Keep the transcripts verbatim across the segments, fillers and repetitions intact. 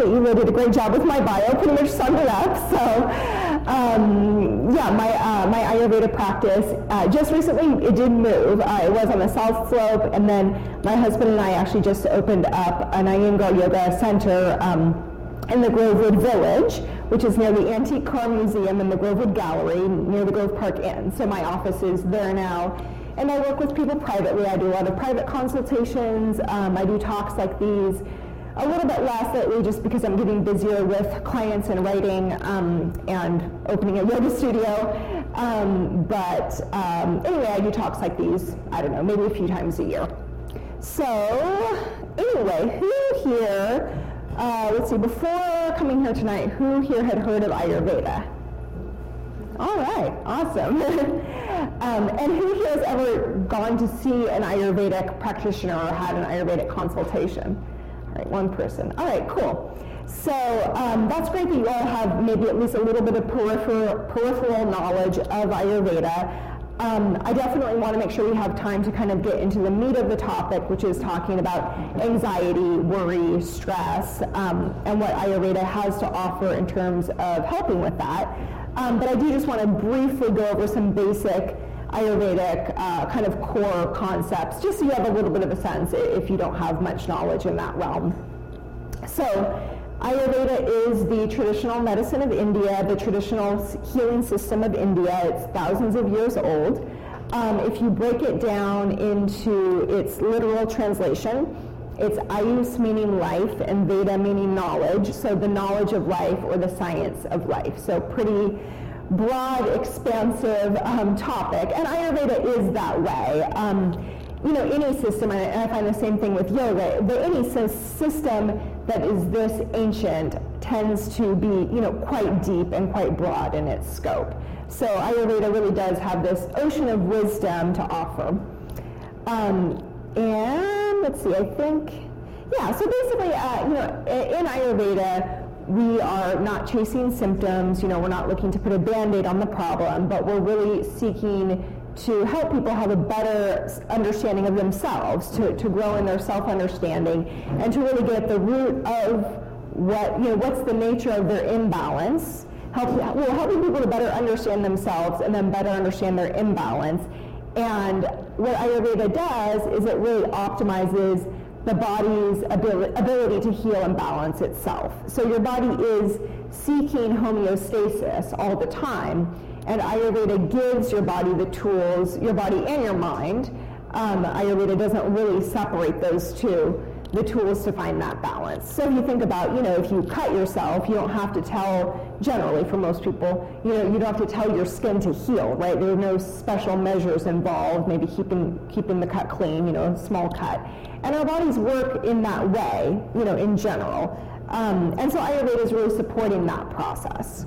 that you really did a great job with my bio, pretty much summed it up. So, um, yeah, my uh, my Ayurveda practice, uh, just recently it did move. Uh, it was on the South Slope, and then my husband and I actually just opened up an Iyengar Yoga Center um, in the Grovewood Village, which is near the Antique Car Museum and the Grovewood Gallery, near the Grove Park Inn. So my office is there now. And I work with people privately. I do a lot of private consultations. Um, I do talks like these. A little bit less lately just because I'm getting busier with clients and writing um, and opening a yoga studio. Um, but um, anyway, I do talks like these, I don't know, maybe a few times a year. So anyway, who here, uh, let's see, before coming here tonight, who here had heard of Ayurveda? All right, awesome. um, and who here has ever gone to see an Ayurvedic practitioner or had an Ayurvedic consultation? All right, one person. All right, cool. So um, that's great that you all have maybe at least a little bit of peripheral, peripheral knowledge of Ayurveda. Um, I definitely want to make sure we have time to kind of get into the meat of the topic, which is talking about anxiety, worry, stress, um, and what Ayurveda has to offer in terms of helping with that. Um, but I do just want to briefly go over some basic Ayurvedic uh, kind of core concepts, just so you have a little bit of a sense if you don't have much knowledge in that realm. So Ayurveda is the traditional medicine of India, the traditional healing system of India. It's thousands of years old. Um, if you break it down into its literal translation, it's Ayus meaning life and Veda meaning knowledge, so the knowledge of life or the science of life. So pretty broad, expansive um, topic, and Ayurveda is that way. Um, you know, any system, and I find the same thing with yoga, but any system that is this ancient tends to be, you know, quite deep and quite broad in its scope. So Ayurveda really does have this ocean of wisdom to offer. Um, and let's see, I think, yeah, so basically, uh, you know, in Ayurveda, we are not chasing symptoms, you know, we're not looking to put a Band-Aid on the problem, but we're really seeking to help people have a better understanding of themselves, to, to grow in their self-understanding, and to really get at the root of what, you know, what's the nature of their imbalance. Help, we're helping people to better understand themselves and then better understand their imbalance. And what Ayurveda does is it really optimizes the body's ability, ability to heal and balance itself. So your body is seeking homeostasis all the time, and Ayurveda gives your body the tools, your body and your mind. Um, Ayurveda doesn't really separate those two, the tools to find that balance. So if you think about, you know, if you cut yourself, you don't have to tell, generally for most people, you know, you don't have to tell your skin to heal, right? There are no special measures involved, maybe keeping keeping the cut clean, you know, a small cut. And our bodies work in that way, you know, in general. Um, and so Ayurveda is really supporting that process.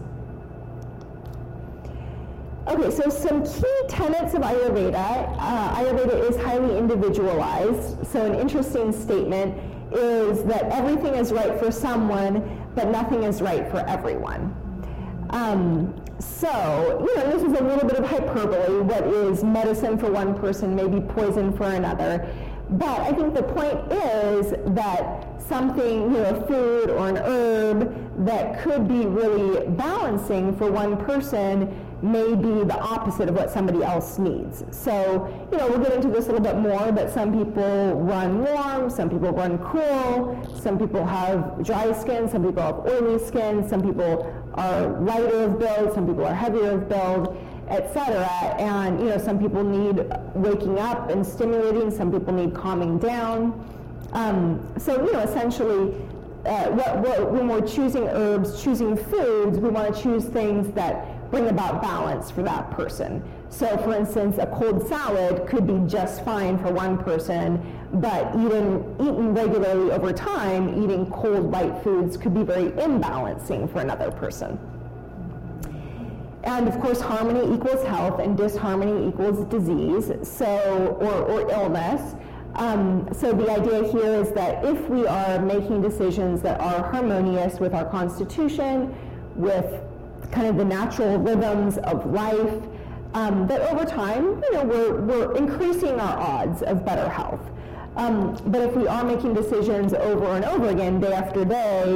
Okay, so some key tenets of Ayurveda. Uh, Ayurveda is highly individualized. So an interesting statement is that everything is right for someone, but nothing is right for everyone. Um, so, you know, this is a little bit of hyperbole. What is medicine for one person may be poison for another. But I think the point is that something, you know, food or an herb that could be really balancing for one person may be the opposite of what somebody else needs. So, you know, we'll get into this a little bit more, but some people run warm, some people run cool, some people have dry skin, some people have oily skin, some people are lighter of build, some people are heavier of build, et cetera. And, you know, some people need waking up and stimulating, some people need calming down. Um, so, you know, essentially, uh, what, what, when we're choosing herbs, choosing foods, we want to choose things that bring about balance for that person. So, for instance, a cold salad could be just fine for one person, but eaten, eaten regularly over time, eating cold, light foods could be very imbalancing for another person. And of course, harmony equals health, and disharmony equals disease, so or, or illness. Um, so the idea here is that if we are making decisions that are harmonious with our constitution, with kind of the natural rhythms of life, um, that over time, you know, we're, we're increasing our odds of better health. Um, but if we are making decisions over and over again, day after day,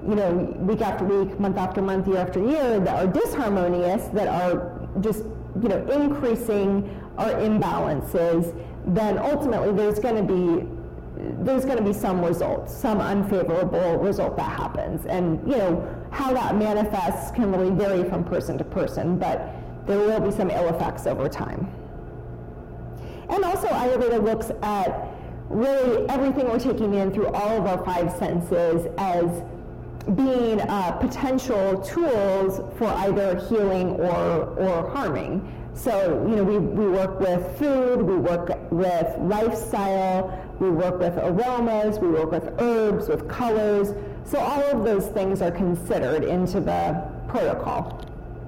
you know, week after week, month after month, year after year, that are disharmonious, that are just, you know, increasing our imbalances, then ultimately there's going to be there's going to be some result, some unfavorable result that happens. And, you know, how that manifests can really vary from person to person, but there will be some ill effects over time. And also Ayurveda looks at really everything we're taking in through all of our five senses as being uh, potential tools for either healing or, or harming. So, you know, we, we work with food, we work with lifestyle, we work with aromas, we work with herbs, with colors. So all of those things are considered into the protocol.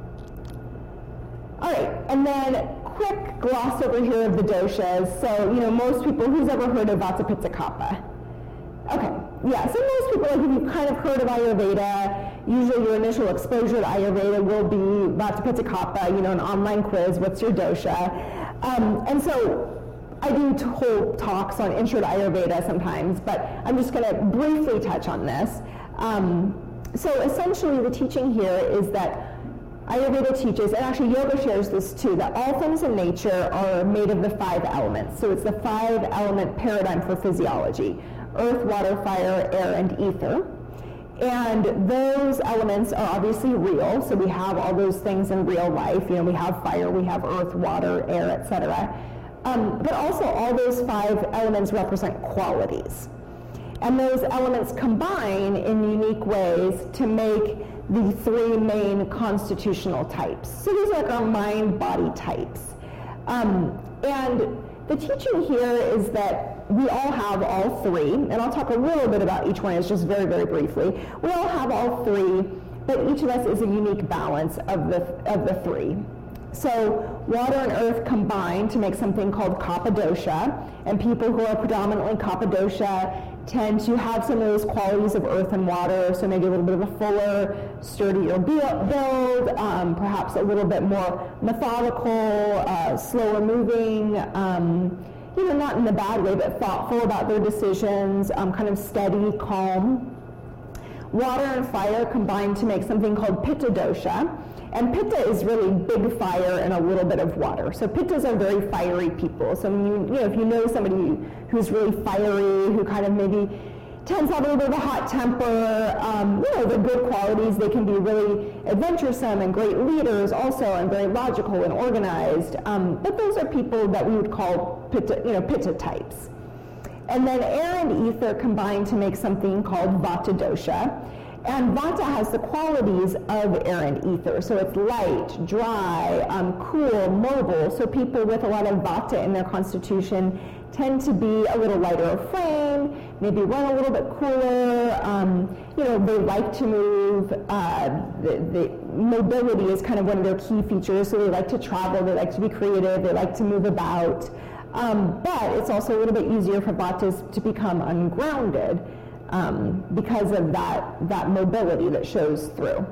All right, and then quick gloss over here of the doshas. So, you know, most people, who's ever heard of Vata, Pitta, Kapha? Okay, yeah, so most people, like if you've kind of heard of Ayurveda, usually your initial exposure to Ayurveda will be Vata, Pitta, Kapha, you know, an online quiz, what's your dosha? Um, and so I do whole talks on Intro to Ayurveda sometimes, but I'm just going to briefly touch on this. Um, so essentially the teaching here is that Ayurveda teaches, and actually yoga shares this too, that all things in nature are made of the five elements. So it's the five element paradigm for physiology: earth, water, fire, air, and ether. And those elements are obviously real, so we have all those things in real life. You know, we have fire, we have earth, water, air, et cetera. Um, but also all those five elements represent qualities. And those elements combine in unique ways to make the three main constitutional types. So these are like our mind-body types. Um, and the teaching here is that we all have all three, and I'll talk a little bit about each one, it's just very, very briefly. We all have all three, but each of us is a unique balance of the, of the three. So water and earth combine to make something called Kapha dosha, and people who are predominantly Kapha dosha tend to have some of those qualities of earth and water, so maybe a little bit of a fuller, sturdier build, um, perhaps a little bit more methodical, uh, slower moving, um, you know, not in a bad way, but thoughtful about their decisions, um, kind of steady, calm. Water and fire combine to make something called Pitta dosha. And Pitta is really big fire and a little bit of water. So Pittas are very fiery people. So you, you know, if you know somebody who's really fiery, who kind of maybe tends to have a little bit of a hot temper, um, you know, the good qualities, they can be really adventuresome and great leaders also, and very logical and organized. Um, but those are people that we would call Pitta, you know, Pitta types. And then air and ether combine to make something called Vata dosha. And Vata has the qualities of air and ether. So it's light, dry, um, cool, mobile. So people with a lot of Vata in their constitution tend to be a little lighter of frame, maybe run a little bit cooler. Um, you know, they like to move. Uh, the, the mobility is kind of one of their key features. So they like to travel, they like to be creative, they like to move about. Um, but it's also a little bit easier for Vatas to become ungrounded. Um, because of that, that mobility that shows through.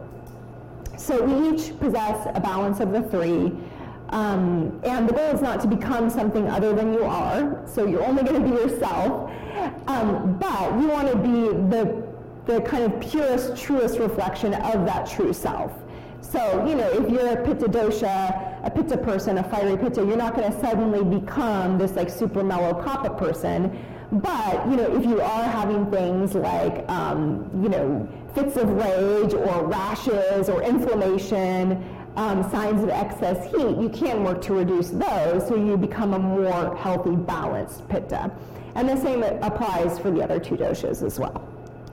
So we each possess a balance of the three, um, and the goal is not to become something other than you are, so you're only going to be yourself, um, but you want to be the, the kind of purest, truest reflection of that true self. So, you know, if you're a Pitta dosha, a Pitta person, a fiery Pitta, you're not going to suddenly become this like super mellow Kapha person. But, you know, if you are having things like, um, you know, fits of rage or rashes or inflammation, um, signs of excess heat, you can work to reduce those so you become a more healthy, balanced Pitta. And the same applies for the other two doshas as well.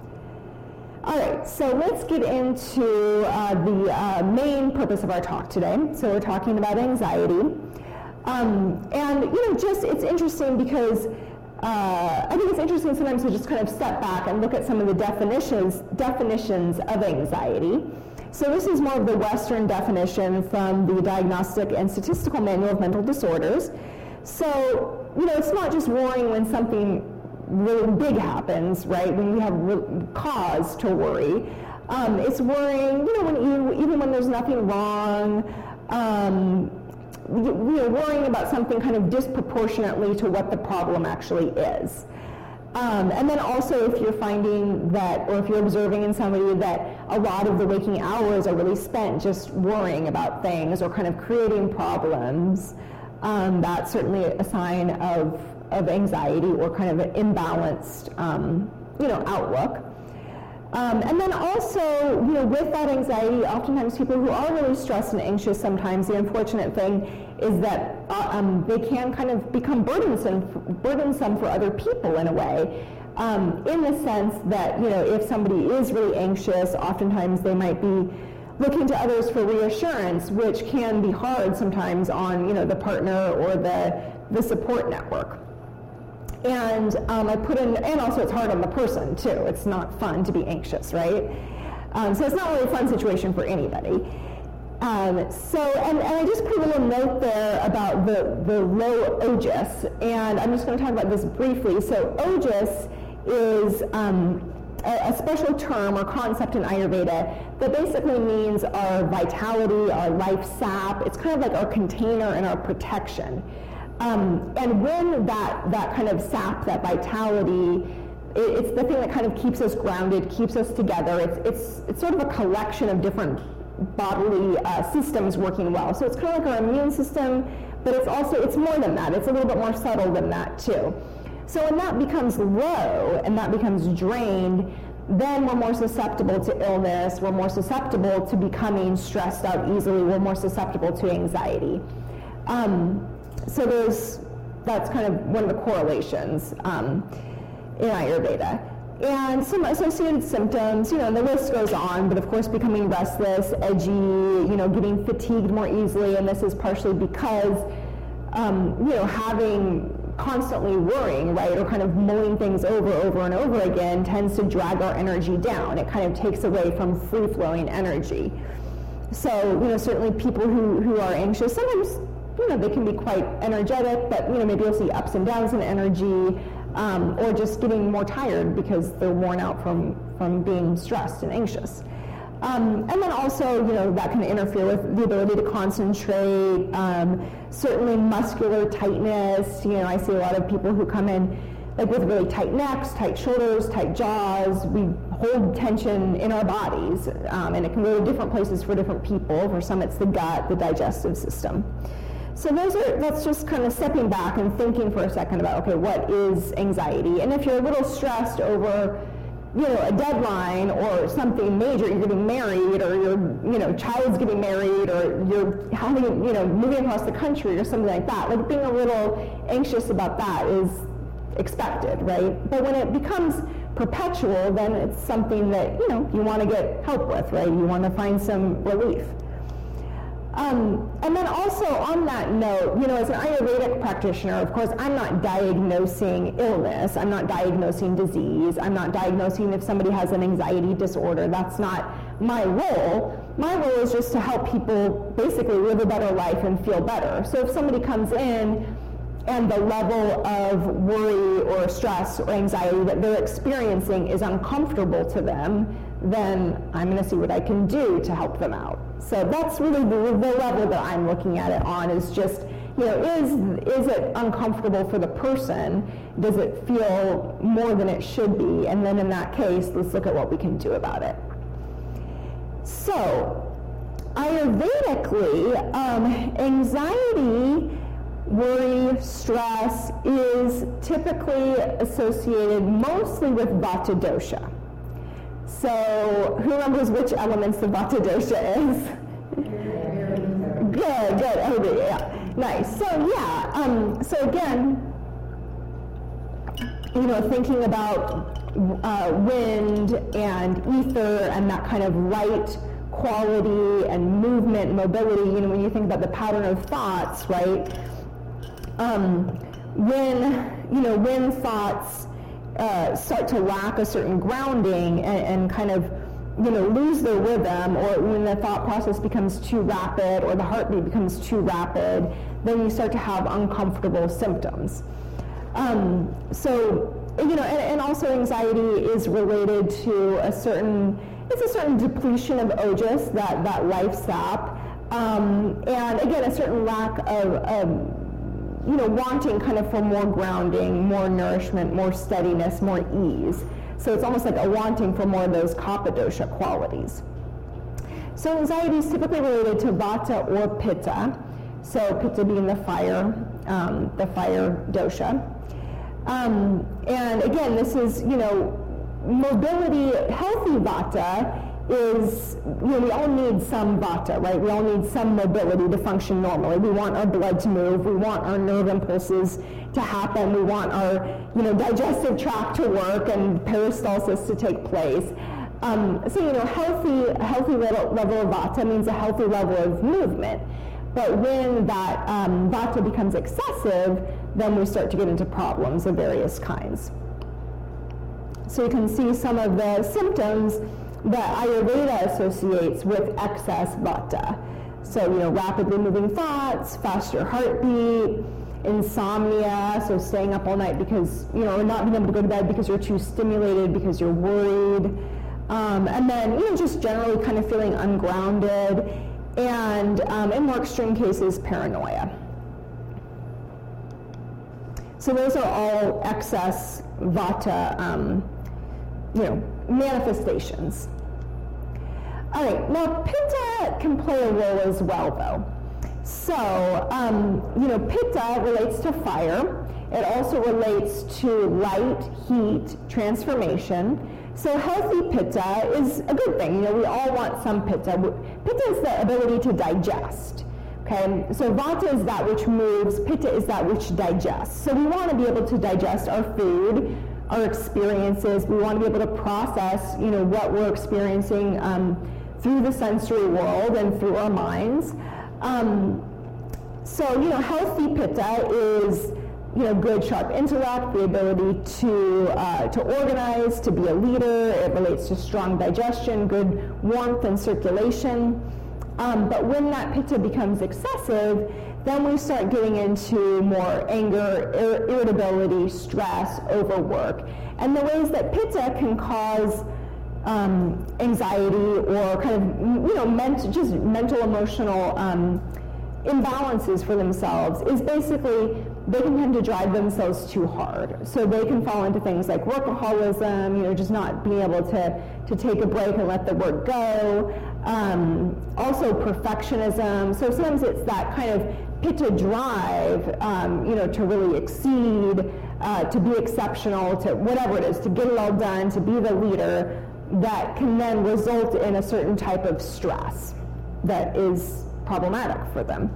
All right, so let's get into uh, the uh, main purpose of our talk today. So we're talking about anxiety. Um, and, you know, just it's interesting because Uh, I think it's interesting sometimes to just kind of step back and look at some of the definitions definitions of anxiety. So this is more of the Western definition from the Diagnostic and Statistical Manual of Mental Disorders. So, you know, it's not just worrying when something really big happens, right, when we have re- cause to worry. Um, it's worrying, you know, when you, even when there's nothing wrong, um, you know, worrying about something kind of disproportionately to what the problem actually is. Um, and then also if you're finding that, or if you're observing in somebody that a lot of the waking hours are really spent just worrying about things or kind of creating problems, um, that's certainly a sign of, of anxiety or kind of an imbalanced, um, you know, outlook. Um, and then also, you know, with that anxiety, oftentimes people who are really stressed and anxious, sometimes the unfortunate thing is that uh, um, they can kind of become burdensome, burdensome for other people in a way, um, in the sense that, you know, if somebody is really anxious, oftentimes they might be looking to others for reassurance, which can be hard sometimes on, you know, the partner or the, the support network. And um, I put in, and also it's hard on the person too. It's not fun to be anxious, right? Um, so it's not really a fun situation for anybody. Um, so, and, and I just put a little note there about the, the low O J S, and I'm just going to talk about this briefly. So O J S is um, a, a special term or concept in Ayurveda that basically means our vitality, our life sap. It's kind of like our container and our protection. Um, and when that, that kind of sap, that vitality, it, it's the thing that kind of keeps us grounded, keeps us together. It's, it's, it's sort of a collection of different bodily uh, systems working well. So it's kind of like our immune system, but it's also, it's more than that. It's a little bit more subtle than that too. So when that becomes low and that becomes drained, then we're more susceptible to illness, we're more susceptible to becoming stressed out easily, we're more susceptible to anxiety. Um, So there's, that's kind of one of the correlations um, in Ayurveda. And some associated symptoms, you know, the list goes on, but of course becoming restless, edgy, you know, getting fatigued more easily, and this is partially because, um, you know, having constantly worrying, right, or kind of mulling things over, over and over again tends to drag our energy down. It kind of takes away from free-flowing energy. So, you know, certainly people who, who are anxious, sometimes, you know, they can be quite energetic, but, you know, maybe you'll see ups and downs in energy, um, or just getting more tired because they're worn out from, from being stressed and anxious. Um, and then also, you know, that can interfere with the ability to concentrate, um, certainly muscular tightness. You know, I see a lot of people who come in like with really tight necks, tight shoulders, tight jaws. We hold tension in our bodies, um, and it can go to different places for different people. For some, it's the gut, the digestive system. So those are, that's just kind of stepping back and thinking for a second about, okay, what is anxiety? And if you're a little stressed over, you know, a deadline or something major, you're getting married, or your, you know, child's getting married, or you're having, you know, moving across the country or something like that, like being a little anxious about that is expected, right? But when it becomes perpetual, then it's something that, you know, you want to get help with, right? You want to find some relief. Um, and then also on that note, you know, as an Ayurvedic practitioner, of course, I'm not diagnosing illness. I'm not diagnosing disease. I'm not diagnosing if somebody has an anxiety disorder. That's not my role. My role is just to help people basically live a better life and feel better. So if somebody comes in and the level of worry or stress or anxiety that they're experiencing is uncomfortable to them, then I'm going to see what I can do to help them out. So that's really the, the level that I'm looking at it on, is just, you know, is, is it uncomfortable for the person? Does it feel more than it should be? And then in that case, let's look at what we can do about it. So, Ayurvedically, um, anxiety, worry, stress is typically associated mostly with Vata dosha. So, who remembers which elements the Vata dosha is? Good, good, everybody, yeah, nice. So, yeah, um, so again, you know, thinking about uh, wind and ether and that kind of light quality and movement, mobility, you know, when you think about the pattern of thoughts, right? Um, when, you know, when thoughts uh, start to lack a certain grounding and, and kind of, you know, lose their rhythm, or when the thought process becomes too rapid or the heartbeat becomes too rapid, then you start to have uncomfortable symptoms. Um, so, you know, and, and also anxiety is related to a certain, it's a certain depletion of O J S, that, that life sap, um, and again, a certain lack of, of you know, wanting kind of for more grounding, more nourishment, more steadiness, more ease. So it's almost like a wanting for more of those kapha dosha qualities. So anxiety is typically related to vata or pitta. So pitta being the fire, um, the fire dosha. Um, and again, this is, you know, mobility, healthy vata is, you know, we all need some vata, right? We all need some mobility to function normally. We want our blood to move. We want our nerve impulses to happen. We want our, you know, digestive tract to work and peristalsis to take place. Um, so, you know, healthy, a healthy level, level of vata means a healthy level of movement. But when that um, vata becomes excessive, then we start to get into problems of various kinds. So you can see some of the symptoms that Ayurveda associates with excess vata. So, you know, rapidly moving thoughts, faster heartbeat, insomnia, so staying up all night because, you know, or not being able to go to bed because you're too stimulated, because you're worried. Um, and then, you know, just generally kind of feeling ungrounded, and um, in more extreme cases, paranoia. So those are all excess vata, um, you know, manifestations. All right, now pitta can play a role as well, though. So, um, you know, pitta relates to fire. It also relates to light, heat, transformation. So healthy pitta is a good thing. You know, we all want some pitta. Pitta is the ability to digest. Okay, so vata is that which moves, pitta is that which digests. So we want to be able to digest our food, our experiences. We want to be able to process, you know, what we're experiencing um, through the sensory world and through our minds. Um, so, you know, healthy pitta is, you know, good, sharp intellect, the ability to uh, to organize, to be a leader. It relates to strong digestion, good warmth and circulation. Um, but when that pitta becomes excessive, then we start getting into more anger, ir- irritability, stress, overwork. And the ways that pitta can cause um, anxiety or kind of, you know, ment- just mental, emotional um, imbalances for themselves is basically they can tend to drive themselves too hard. So they can fall into things like workaholism, you know, just not being able to, to take a break and let the work go. Um, also perfectionism. So sometimes it's that kind of pitta drive, um, you know, to really exceed, uh, to be exceptional, to whatever it is, to get it all done, to be the leader, that can then result in a certain type of stress that is problematic for them.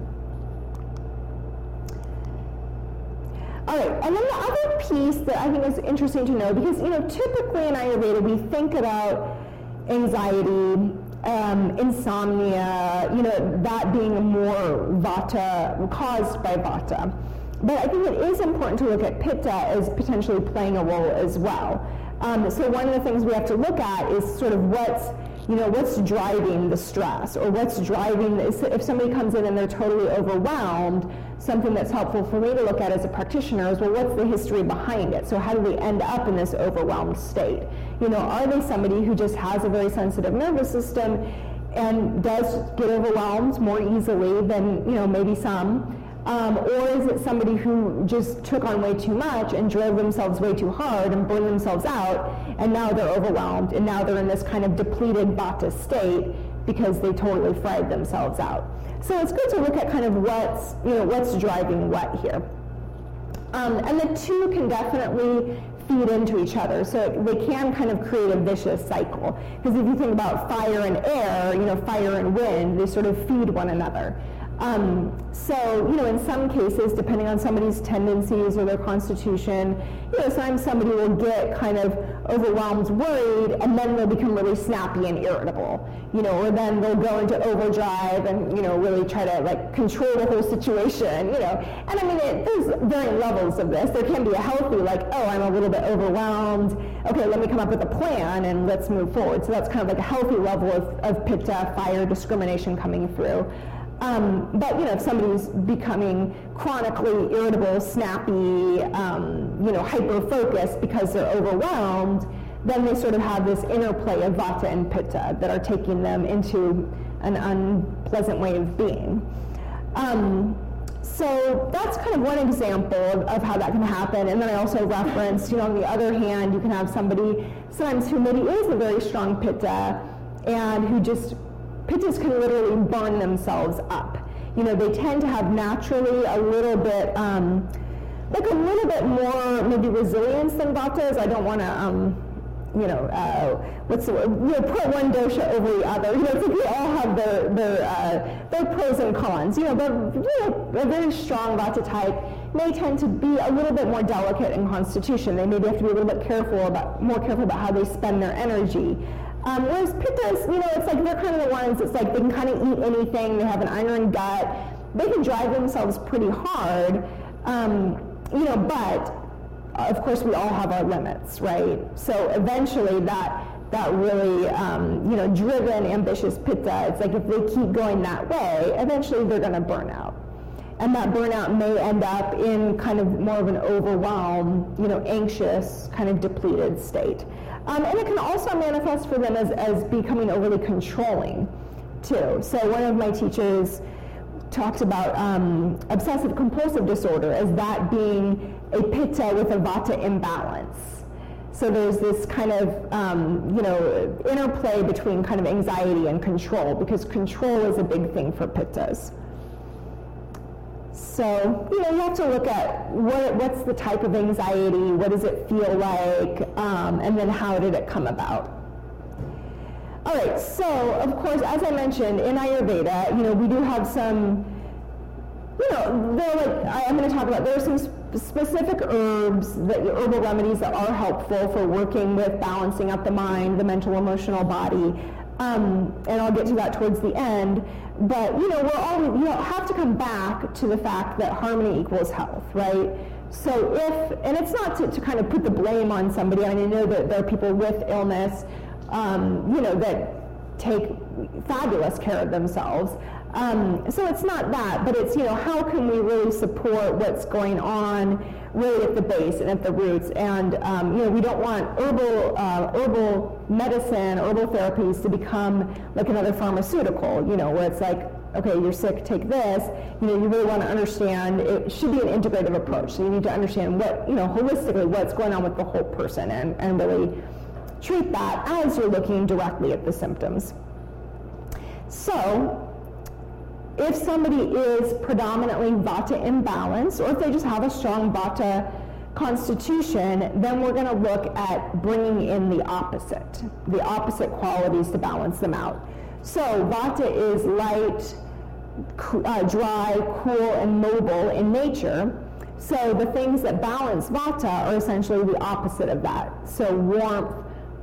All right, and then the other piece that I think is interesting to know, because, you know, typically in Ayurveda we think about anxiety, um, insomnia, you know, that being more vata, caused by vata. But I think it is important to look at pitta as potentially playing a role as well. Um, so one of the things we have to look at is sort of what's, you know, what's driving the stress, or what's driving, if somebody comes in and they're totally overwhelmed, something that's helpful for me to look at as a practitioner is, well, what's the history behind it? So how do they end up in this overwhelmed state? You know, are they somebody who just has a very sensitive nervous system and does get overwhelmed more easily than, you know, maybe some? Um, or is it somebody who just took on way too much and drove themselves way too hard and burned themselves out, and now they're overwhelmed, and now they're in this kind of depleted vata state because they totally fried themselves out. So it's good to look at kind of what's, you know, what's driving what here. Um, and the two can definitely feed into each other, so they can kind of create a vicious cycle. Because if you think about fire and air, you know, fire and wind, they sort of feed one another. Um, so, you know, in some cases, depending on somebody's tendencies or their constitution, you know, sometimes somebody will get kind of overwhelmed, worried, and then they'll become really snappy and irritable, you know, or then they'll go into overdrive and, you know, really try to, like, control the whole situation, you know. And I mean, it, there's varying levels of this. There can be a healthy, like, oh, I'm a little bit overwhelmed. Okay, let me come up with a plan and let's move forward. So that's kind of like a healthy level of, of pitta, fire, discrimination coming through. Um, but, you know, if somebody's becoming chronically irritable, snappy, um, you know, hyper-focused because they're overwhelmed, then they sort of have this interplay of vata and pitta that are taking them into an unpleasant way of being. Um, So that's kind of one example of, of how that can happen. And then I also referenced, you know, on the other hand, you can have somebody sometimes who maybe is a very strong pitta and who just, pittas can literally burn themselves up. You know, they tend to have naturally a little bit, um, like a little bit more maybe resilience than Vatas. I don't want to, um, you know, uh, what's the word? You know, put one dosha over the other. You know, it's like we all have their their uh, their pros and cons. You know, but you know, a very strong Vata type may tend to be a little bit more delicate in constitution. They maybe have to be a little bit careful about, more careful about how they spend their energy. Um, whereas pittas, you know, it's like they're kind of the ones. It's like they can kind of eat anything. They have an iron gut. They can drive themselves pretty hard. Um, you know, but of course, we all have our limits, right? So eventually that that really, um, you know, driven, ambitious pitta, it's like if they keep going that way, eventually they're going to burn out. And that burnout may end up in kind of more of an overwhelmed, you know, anxious, kind of depleted state. Um, and it can also manifest for them as, as becoming overly controlling, too. So one of my teachers talked about um, obsessive compulsive disorder as that being a pitta with a vata imbalance. So there's this kind of, um, you know, interplay between kind of anxiety and control, because control is a big thing for pittas. So, you know, you have to look at what, what's the type of anxiety, what does it feel like, um, and then how did it come about. All right, so, of course, as I mentioned, in Ayurveda, you know, we do have some, you know, there like, I, I'm going to talk about, there are some sp- specific herbs, that, herbal remedies that are helpful for working with balancing up the mind, the mental, emotional body, um, and I'll get to that towards the end. But, you know, we're all, you know, have to come back to the fact that harmony equals health, right? So if, and it's not to, to kind of put the blame on somebody. I mean, I know that there are people with illness, um, you know, that take fabulous care of themselves. Um, so it's not that, but it's, you know, how can we really support what's going on really at the base and at the roots? And, um, you know, we don't want herbal, uh, herbal medicine, herbal therapies to become like another pharmaceutical, you know, where it's like, okay, you're sick, take this. You know, you really want to understand, it should be an integrative approach. So you need to understand what, you know, holistically what's going on with the whole person, and, and really treat that as you're looking directly at the symptoms. So, if somebody is predominantly vata imbalanced, or if they just have a strong vata constitution, then we're going to look at bringing in the opposite, the opposite qualities to balance them out. So vata is light, uh, dry, cool, and mobile in nature. So the things that balance vata are essentially the opposite of that. So warmth,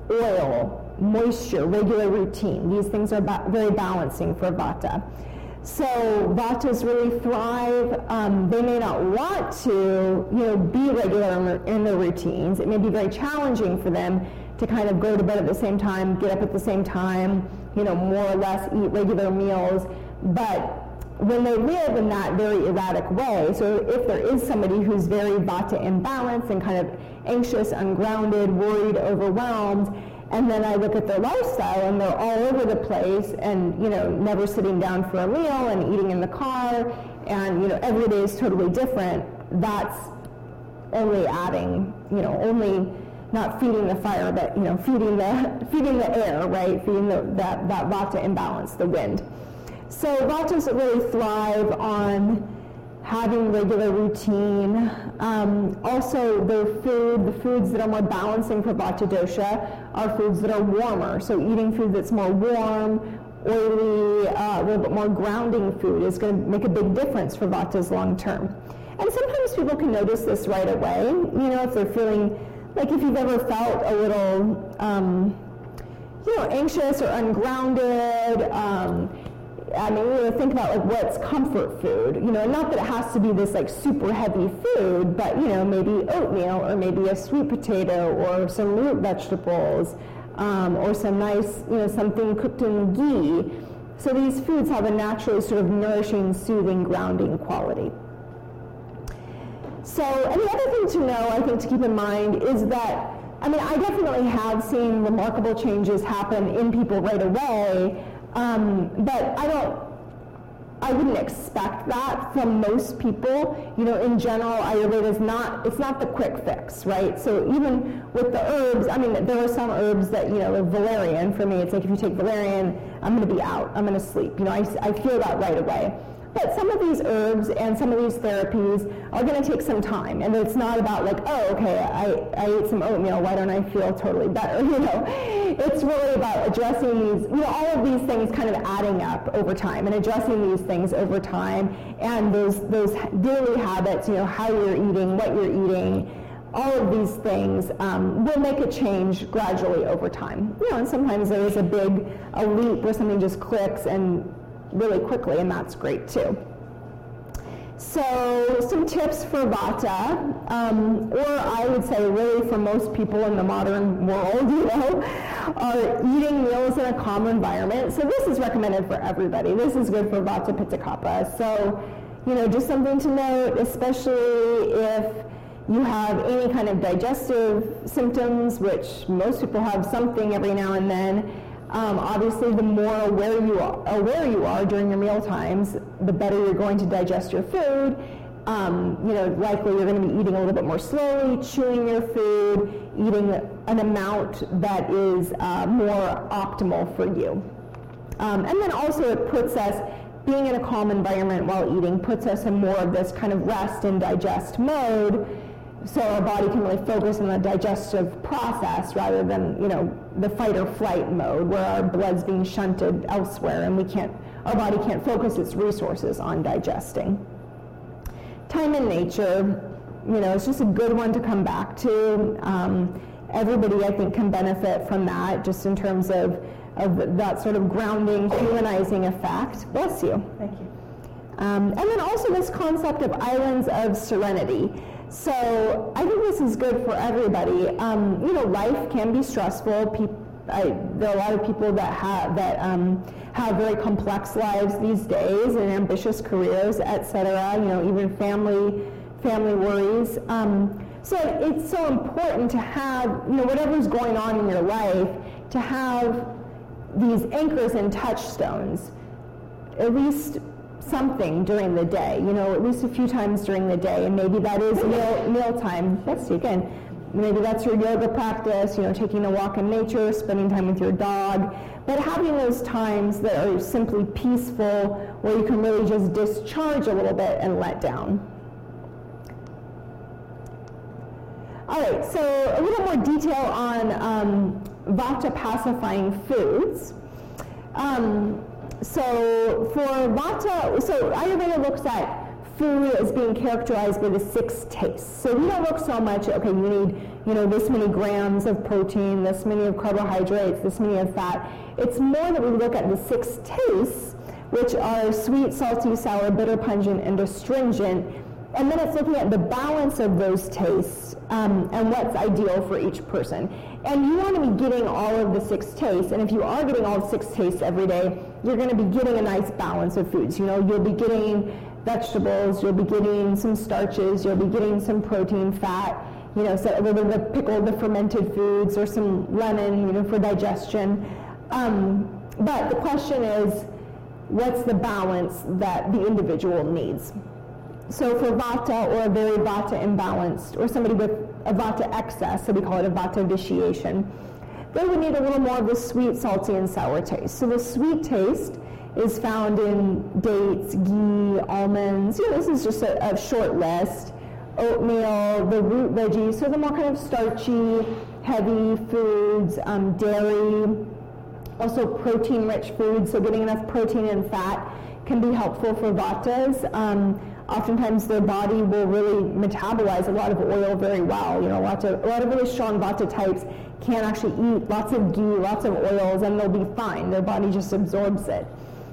oil, moisture, regular routine. These things are ba- very balancing for vata. So vatas really thrive. Um, they may not want to, you know, be regular in, in their routines. It may be very challenging for them to kind of go to bed at the same time, get up at the same time, you know, more or less eat regular meals. But when they live in that very erratic way, so if there is somebody who's very vata imbalanced and kind of anxious, ungrounded, worried, overwhelmed, and then I look at their lifestyle and they're all over the place and, you know, never sitting down for a meal and eating in the car, and, you know, every day is totally different, that's only adding, you know, only not feeding the fire, but, you know, feeding the feeding the air, right? Feeding the, that, that vata imbalance, the wind. So vatas really thrive on having regular routine. Um, also, their food, the foods that are more balancing for vata dosha are foods that are warmer. So eating food that's more warm, oily, uh, a little bit more grounding food is going to make a big difference for vatas long term. And sometimes people can notice this right away. You know, if they're feeling, like if you've ever felt a little, um, you know, anxious or ungrounded, um, I mean, you know, think about like what's comfort food, you know, not that it has to be this like super heavy food, but, you know, maybe oatmeal or maybe a sweet potato or some root vegetables, um, or some nice, you know, something cooked in ghee. So these foods have a naturally sort of nourishing, soothing, grounding quality. So, and the other thing to know, I think, to keep in mind is that, I mean, I definitely have seen remarkable changes happen in people right away. Um, but I don't, I wouldn't expect that from most people. You know, in general, Ayurveda is not, it's not the quick fix, right? So even with the herbs, I mean, there are some herbs that, you know, valerian, for me, it's like if you take valerian, I'm going to be out, I'm going to sleep. You know, I, I feel that right away. But some of these herbs and some of these therapies are going to take some time, and it's not about like, oh, okay, I, I ate some oatmeal, why don't I feel totally better, you know? It's really about addressing these, you know, all of these things kind of adding up over time, and addressing these things over time, and those, those daily habits, you know, how you're eating, what you're eating, all of these things um, will make a change gradually over time. You know, and sometimes there is a big a leap where something just clicks and really quickly, and that's great too. So some tips for Vata, um, or I would say really for most people in the modern world, you know, are eating meals in a calm environment. So this is recommended for everybody. This is good for Vata Pitta Kapha. So, you know, just something to note, especially if you have any kind of digestive symptoms, which most people have something every now and then. Um, obviously, the more aware you are, aware you are during your meal times, the better you're going to digest your food. Um, you know, likely you're going to be eating a little bit more slowly, chewing your food, eating an amount that is uh, more optimal for you. Um, and then also it puts us, being in a calm environment while eating, puts us in more of this kind of rest and digest mode, so our body can really focus on the digestive process rather than, you know, the fight or flight mode where our blood's being shunted elsewhere and we can't, our body can't focus its resources on digesting. Time in nature, you know, it's just a good one to come back to. Um, everybody, I think, can benefit from that, just in terms of, of that sort of grounding, humanizing effect. Bless you. Thank you. Um, and then also this concept of islands of serenity. So I think this is good for everybody. Um, you know, life can be stressful. People, I, there are a lot of people that have that um, have very complex lives these days and ambitious careers, et cetera. You know, even family family worries. Um, so it's so important to have, you know, whatever's going on in your life, to have these anchors and touchstones, at least something during the day, you know, at least a few times during the day, and maybe that is meal, meal time. That's again, maybe that's your yoga practice, you know, taking a walk in nature, spending time with your dog, but having those times that are simply peaceful, where you can really just discharge a little bit and let down. All right, so a little more detail on um, Vata pacifying foods. Um, So for Vata, so Ayurveda looks at food as being characterized by the six tastes. So we don't look so much, okay, you need, you know, this many grams of protein, this many of carbohydrates, this many of fat. It's more that we look at the six tastes, which are sweet, salty, sour, bitter, pungent, and astringent. And then it's looking at the balance of those tastes um, and what's ideal for each person. And you want to be getting all of the six tastes, and if you are getting all six tastes every day, you're going to be getting a nice balance of foods. You know, you'll be getting vegetables, you'll be getting some starches, you'll be getting some protein, fat, you know, so a little bit of the pickled, the fermented foods, or some lemon, you know, for digestion. Um, but the question is, what's the balance that the individual needs? So for Vata, or a very Vata imbalanced, or somebody with a Vata excess, so we call it a Vata vitiation, they would need a little more of the sweet, salty, and sour taste. So the sweet taste is found in dates, ghee, almonds. You know, this is just a, a short list. Oatmeal, the root veggies, so the more kind of starchy, heavy foods, um, dairy, also protein-rich foods, so getting enough protein and fat can be helpful for Vatas. Um, Oftentimes their body will really metabolize a lot of oil very well. You know, lots of, a lot of really strong Vata types can actually eat lots of ghee, lots of oils, and they'll be fine. Their body just absorbs it.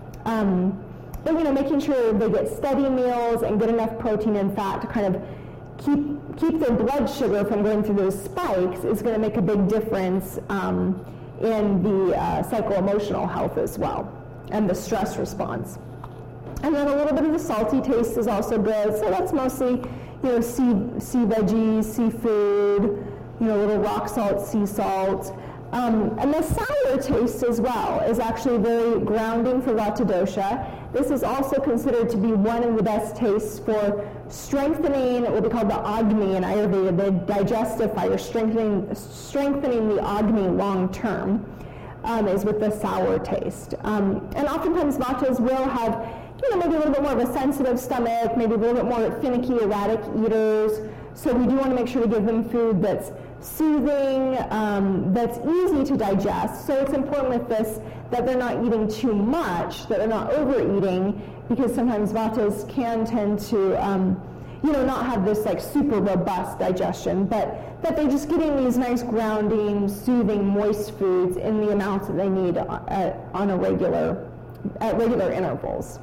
Um, but, you know, making sure they get steady meals and get enough protein and fat to kind of keep keep their blood sugar from going through those spikes is going to make a big difference um, in the uh, psycho-emotional health as well, and the stress response. And then a little bit of the salty taste is also good. So that's mostly, you know, sea, sea veggies, seafood, you know, a little rock salt, sea salt. Um, and the sour taste as well is actually very grounding for Vata dosha. This is also considered to be one of the best tastes for strengthening what we call the Agni in Ayurveda, the digestive fire, strengthening, strengthening the Agni long term, um, is with the sour taste. Um, and oftentimes Vatas will have, you know, maybe a little bit more of a sensitive stomach, maybe a little bit more finicky, erratic eaters. So we do want to make sure to give them food that's soothing, um, that's easy to digest. So it's important with this that they're not eating too much, that they're not overeating, because sometimes Vatas can tend to, um, you know, not have this like super robust digestion, but that they're just getting these nice grounding, soothing, moist foods in the amounts that they need at, on a regular, at regular intervals.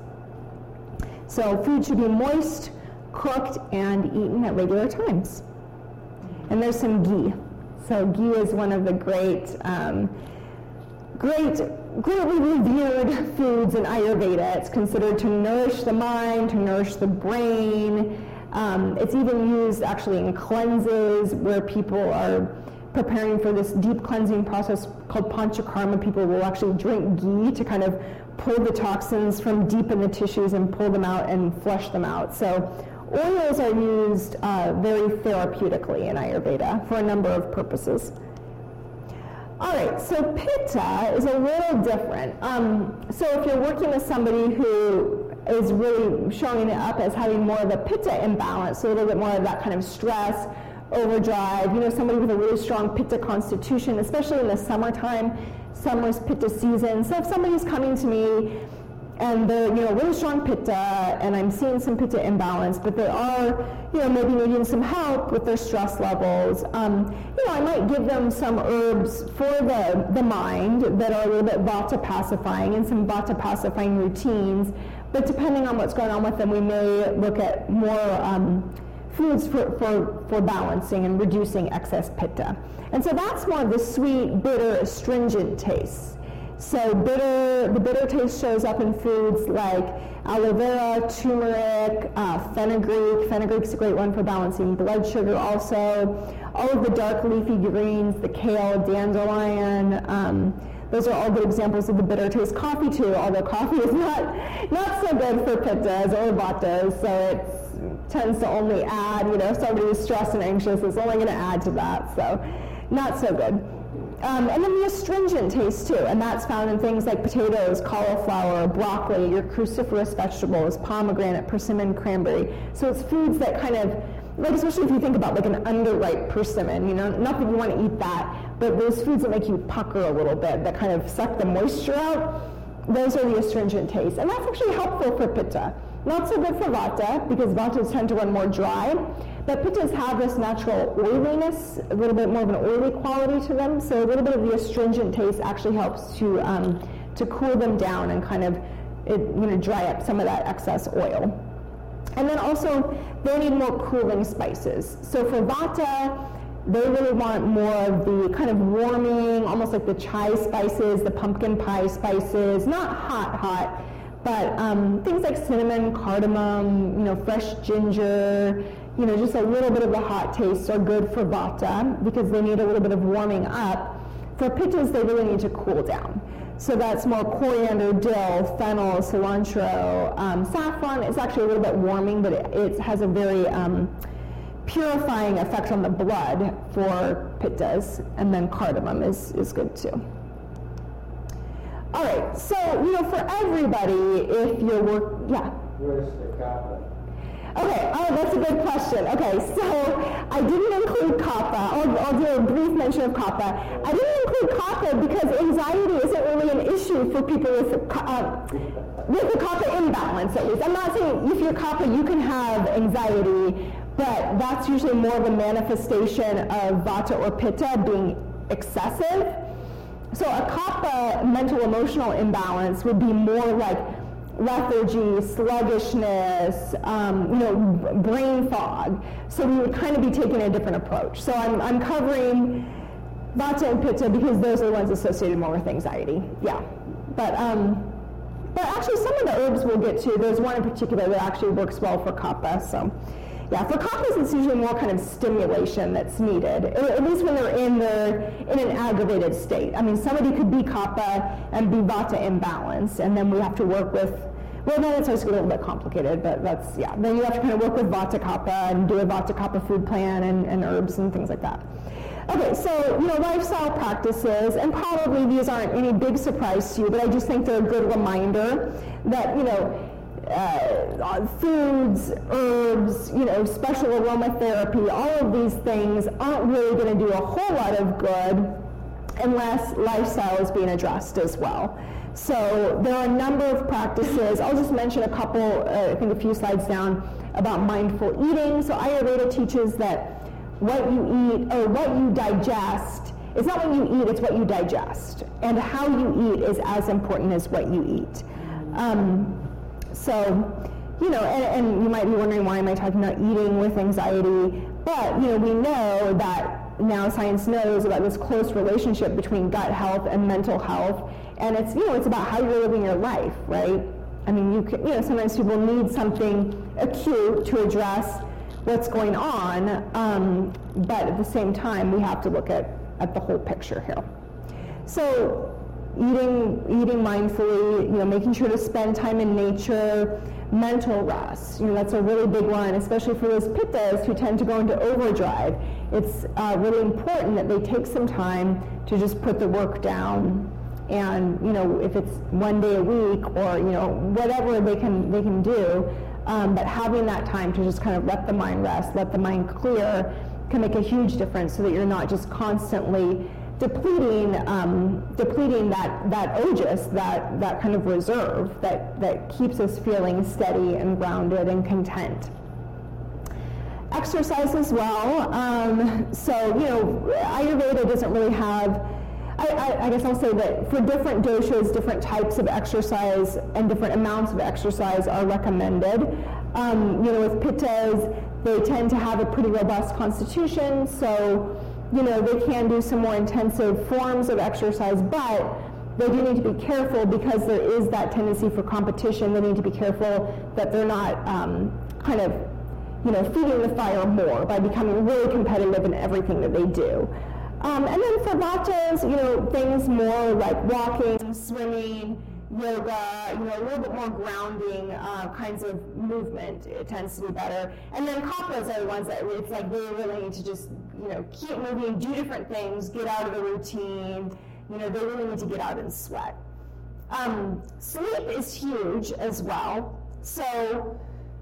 So food should be moist, cooked, and eaten at regular times. And there's some ghee. So ghee is one of the great, um, great, greatly revered foods in Ayurveda. It's considered to nourish the mind, to nourish the brain. Um, it's even used actually in cleanses where people are preparing for this deep cleansing process called panchakarma. People will actually drink ghee to kind of pull the toxins from deep in the tissues and pull them out and flush them out. So oils are used uh, very therapeutically in Ayurveda for a number of purposes. All right, so Pitta is a little different. Um, so if you're working with somebody who is really showing it up as having more of a Pitta imbalance, so a little bit more of that kind of stress, overdrive, you know, somebody with a really strong Pitta constitution, especially in the summertime, summer's Pitta season. So if somebody's coming to me and they're, you know, really strong Pitta, and I'm seeing some Pitta imbalance, but they are, you know, maybe needing some help with their stress levels, um, you know, I might give them some herbs for the, the mind that are a little bit Vata pacifying and some Vata pacifying routines, but depending on what's going on with them, we may look at more um, foods for, for, for balancing and reducing excess Pitta. And so that's more of the sweet, bitter, astringent tastes. So bitter, the bitter taste shows up in foods like aloe vera, turmeric, uh, fenugreek. Fenugreek's a great one for balancing blood sugar also. All of the dark leafy greens, the kale, dandelion, um, those are all good examples of the bitter taste. Coffee too, although coffee is not, not so good for Pittas or Vatas, so it tends to only add, you know, if somebody is stressed and anxious, it's only going to add to that, so not so good. Um, and then the astringent taste too, and that's found in things like potatoes, cauliflower, broccoli, your cruciferous vegetables, pomegranate, persimmon, cranberry. So it's foods that kind of, like especially if you think about like an underripe persimmon, you know, not that you want to eat that, but those foods that make you pucker a little bit, that kind of suck the moisture out, those are the astringent tastes. And that's actually helpful for Pitta. Not so good for Vata, because Vatas tend to run more dry, but Pittas have this natural oiliness, a little bit more of an oily quality to them, so a little bit of the astringent taste actually helps to um, to cool them down and kind of it, you know, dry up some of that excess oil. And then also, they need more cooling spices. So for Vata, they really want more of the kind of warming, almost like the chai spices, the pumpkin pie spices, not hot, hot, but um, things like cinnamon, cardamom, you know, fresh ginger, you know, just a little bit of the hot taste are good for Vata because they need a little bit of warming up. For Pittas, they really need to cool down. So that's more coriander, dill, fennel, cilantro, um, saffron. It's actually a little bit warming, but it, it has a very um, purifying effect on the blood for Pittas, and then cardamom is, is good too. All right, so, you know, for everybody, if you're work, yeah? Where's the kapha? Okay, oh, that's a good question. Okay, so I didn't include kapha. I'll, I'll do a brief mention of kapha. I didn't include kapha because anxiety isn't really an issue for people with, uh, with the kapha imbalance, at least. I'm not saying if you're kapha, you can have anxiety, but that's usually more of a manifestation of Vata or Pitta being excessive. So a kapha mental emotional imbalance would be more like lethargy, sluggishness, um, you know, brain fog. So we would kind of be taking a different approach. So I'm, I'm covering Vata and Pitta because those are the ones associated more with anxiety. Yeah, but um, but actually some of the herbs we'll get to. There's one in particular that actually works well for kapha. So Yeah, for couples, it's usually more kind of stimulation that's needed, at least when they're in the in an aggravated state. I mean, somebody could be kapha and be vata imbalanced, and then we have to work with, well, then it starts to get a little bit complicated, but that's, yeah. Then you have to kind of work with vata kapha and do a vata kapha food plan and, and herbs and things like that. Okay, so, you know, lifestyle practices, and probably these aren't any big surprise to you, but I just think they're a good reminder that, you know, uh, foods, herbs, you know, special aromatherapy, all of these things aren't really going to do a whole lot of good unless lifestyle is being addressed as well. So there are a number of practices. I'll just mention a couple, uh, I think a few slides down, about mindful eating. So Ayurveda teaches that what you eat, or what you digest, it's not what you eat, it's what you digest. And how you eat is as important as what you eat. Um, so, you know, and, and you might be wondering, why am I talking about eating with anxiety? But, you know, we know that now science knows about this close relationship between gut health and mental health. And it's, you know, it's about how you're living your life, right? I mean, you can, you know, sometimes people need something acute to address what's going on, um, but at the same time, we have to look at, at the whole picture here. So eating, eating mindfully, you know, making sure to spend time in nature, mental rest, you know, that's a really big one, especially for those pittas who tend to go into overdrive. It's uh, really important that they take some time to just put the work down, and, you know, if it's one day a week or, you know, whatever they can, they can do, Um, but having that time to just kind of let the mind rest, let the mind clear, can make a huge difference, so that you're not just constantly depleting um, depleting that that ojas, that that kind of reserve that that keeps us feeling steady and grounded and content. Exercise as well. Um, so you know, Ayurveda doesn't really have. I, I, I guess I'll say that for different doshas, different types of exercise and different amounts of exercise are recommended. Um, you know, with pittas, they tend to have a pretty robust constitution, so, you know, they can do some more intensive forms of exercise, but they do need to be careful because there is that tendency for competition. They need to be careful that they're not um, kind of, you know, feeding the fire more by becoming really competitive in everything that they do. Um, and then for vatas, you know, things more like walking, swimming, yoga, you know, a little bit more grounding uh, kinds of movement, it tends to be better. And then kaphas are the ones that it's like they really need to just, you know, keep moving, do different things, get out of the routine. You know, they really need to get out and sweat. Um, sleep is huge as well. So,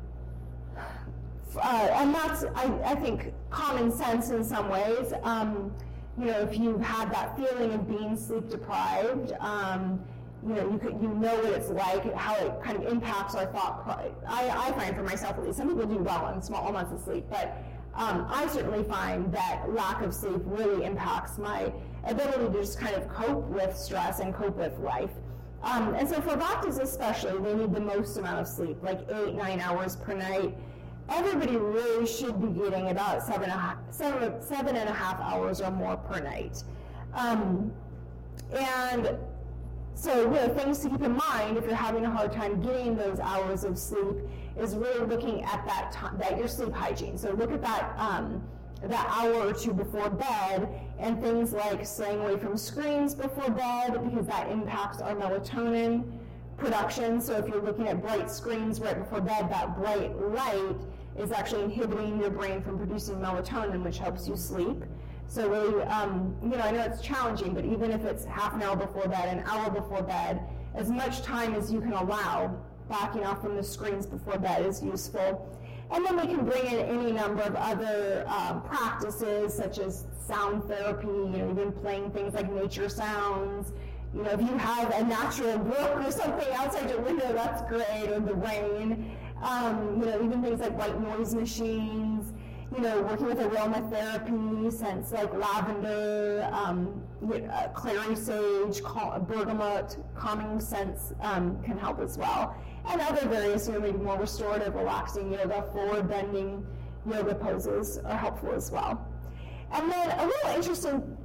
uh, and that's, I, I think, common sense in some ways. Um, You know, if you've had that feeling of being sleep deprived, um, you know, you could, you know what it's like, how it kind of impacts our thought. Pro- I, I find for myself at least, some people do well on small amounts of sleep, but um, I certainly find that lack of sleep really impacts my ability to just kind of cope with stress and cope with life. Um, and so for vatas especially, they need the most amount of sleep, like eight, nine hours per night. Everybody really should be getting about seven, seven, seven and a half hours or more per night. Um, and so, you know, things to keep in mind if you're having a hard time getting those hours of sleep is really looking at that time, that your sleep hygiene. So look at that um, that hour or two before bed, and things like staying away from screens before bed, because that impacts our melatonin production. So if you're looking at bright screens right before bed, that bright light is actually inhibiting your brain from producing melatonin, which helps you sleep. So really, um, you know, I know it's challenging, but even if it's half an hour before bed, an hour before bed, as much time as you can allow backing off from the screens before bed is useful. And then we can bring in any number of other um, practices, such as sound therapy, you know, even playing things like nature sounds. You know, if you have a natural brook or something outside your window, that's great, or the rain. Um, you know, even things like white noise machines, you know, working with aromatherapy, scents like lavender, um, uh, clary sage, cal- bergamot, calming scents um, can help as well. And other various, you know, maybe more restorative, relaxing yoga, forward bending yoga poses are helpful as well. And then a little interesting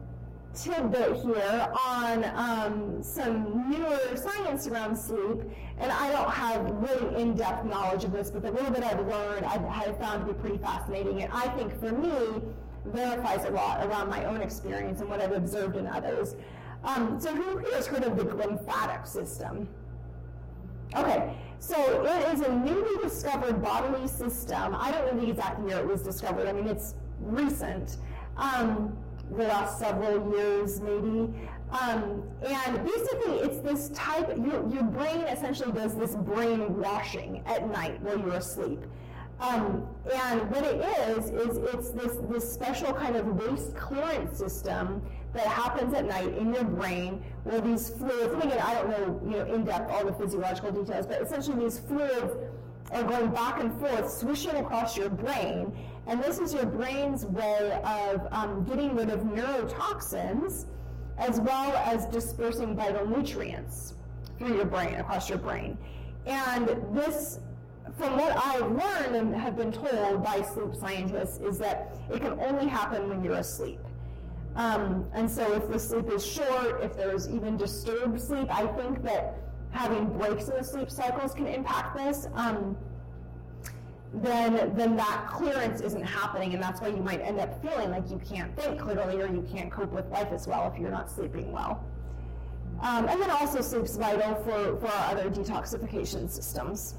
tidbit here on um, some newer science around sleep, and I don't have really in-depth knowledge of this, but the little bit I've learned I've, I've found to be pretty fascinating, and I think for me verifies a lot around my own experience and what I've observed in others. Um, so who here has heard of the glymphatic system? Okay, so it is a newly discovered bodily system. I don't know the exact year it was discovered. I mean, it's recent. Um, the last several years maybe. Um, and basically it's this type, your, your brain essentially does this brain washing at night while you're asleep. Um, and what it is, is it's this, this special kind of waste clearance system that happens at night in your brain where these fluids, and again, I don't know, you know in depth all the physiological details, but essentially these fluids are going back and forth, swishing across your brain, and this is your brain's way of um, getting rid of neurotoxins as well as dispersing vital nutrients through your brain, across your brain. And this, from what I've learned and have been told by sleep scientists, is that it can only happen when you're asleep. Um, and so if the sleep is short, if there's even disturbed sleep, I think that having breaks in the sleep cycles can impact this, um, then, then that clearance isn't happening, and that's why you might end up feeling like you can't think clearly or you can't cope with life as well if you're not sleeping well. Um, and then also sleep's vital for, for our other detoxification systems.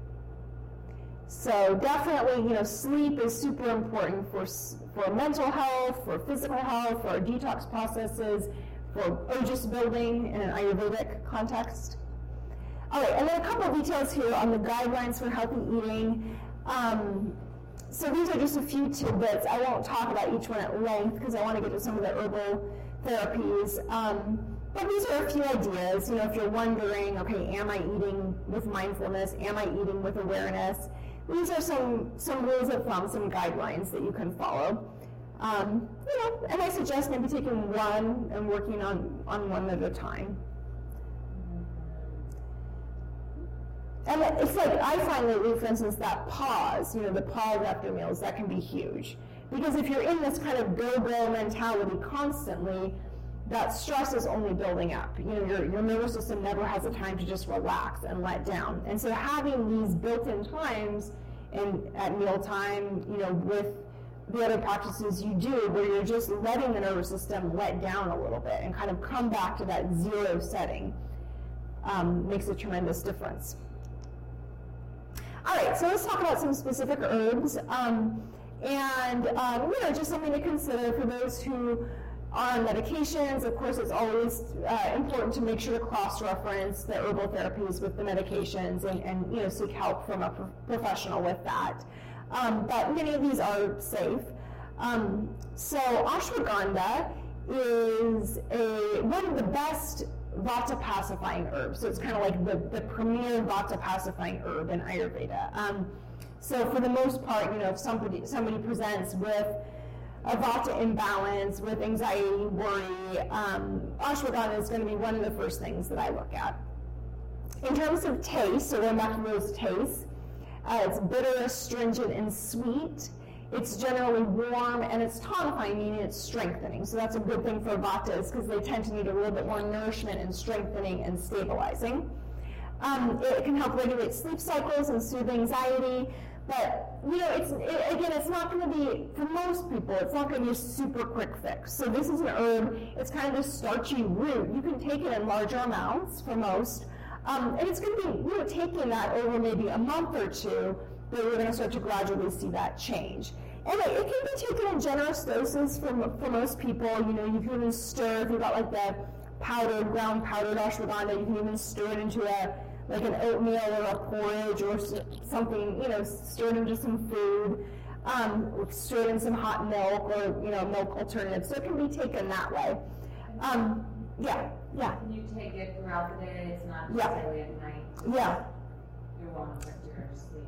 So definitely, you know, sleep is super important for, for mental health, for physical health, for our detox processes, for ojas building in an Ayurvedic context. All right, and then a couple of details here on the guidelines for healthy eating. Um, so these are just a few tidbits. I won't talk about each one at length because I want to get to some of the herbal therapies. Um, but these are a few ideas. You know, if you're wondering, okay, am I eating with mindfulness? Am I eating with awareness? These are some, some rules of thumb, some guidelines that you can follow. Um, you know, and I suggest maybe taking one and working on, on one at a time. And it's like, I find lately, for instance, that pause, you know, the pause after meals, that can be huge. Because if you're in this kind of go-go mentality constantly, that stress is only building up. You know, your, your nervous system never has a time to just relax and let down. And so having these built-in times in, at mealtime, you know, with the other practices you do, where you're just letting the nervous system let down a little bit and kind of come back to that zero setting, um, makes a tremendous difference. All right, so let's talk about some specific herbs, um, and um, you know, just something to consider for those who are on medications. Of course, it's always uh, important to make sure to cross-reference the herbal therapies with the medications, and, and you know, seek help from a pro professional with that. Um, but many of these are safe. Um, so ashwagandha is a one of the best Vata pacifying herbs. So it's kind of like the, the premier Vata pacifying herb in Ayurveda. Um, so for the most part, you know, if somebody somebody presents with a Vata imbalance, with anxiety, worry, um, ashwagandha is going to be one of the first things that I look at. In terms of taste, so going back to those tastes, uh, it's bitter, astringent, and sweet. It's generally warm, and it's tonifying, meaning it's strengthening. So that's a good thing for Vatas, because they tend to need a little bit more nourishment and strengthening and stabilizing. Um, it can help regulate sleep cycles and soothe anxiety. But, you know, it's it, again, it's not going to be, for most people, it's not going to be a super quick fix. So this is an herb. It's kind of this starchy root. You can take it in larger amounts for most. Um, and it's going to be, you know, taking that over maybe a month or two, that we're going to start to gradually see that change. And it, it can be taken in generous doses for, for most people. You know, you can even stir, if you've got like the powdered, ground powdered ashwagandha, you can even stir it into a, like an oatmeal or a porridge or something, you know, stir it into some food, um, or stir it in some hot milk or, you know, milk alternative. So it can be taken that way. Um, yeah, yeah. Can you take it throughout the day? It's not Yeah. necessarily at night. Yeah. It won't affect your sleep.